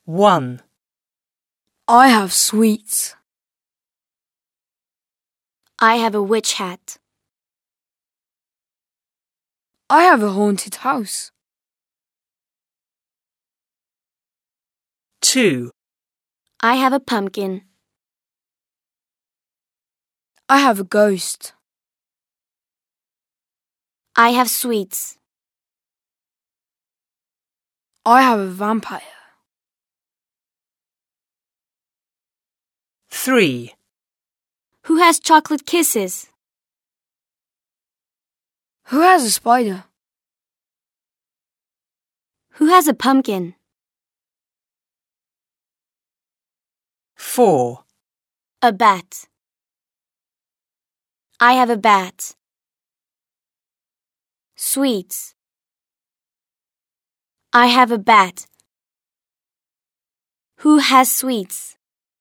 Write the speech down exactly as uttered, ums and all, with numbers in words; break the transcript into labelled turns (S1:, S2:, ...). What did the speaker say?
S1: One.
S2: I have sweets.
S3: I have a witch hat.
S2: I have a haunted house.
S1: Two.
S3: I have a pumpkin.
S2: I have a ghost.
S3: I have sweets.
S2: I have a vampire.
S1: Three.
S3: Who has chocolate kisses?
S2: Who has a spider?
S3: Who has a pumpkin?
S1: Four.
S3: A bat. I have a bat. Sweets. I have a bat. Who has sweets?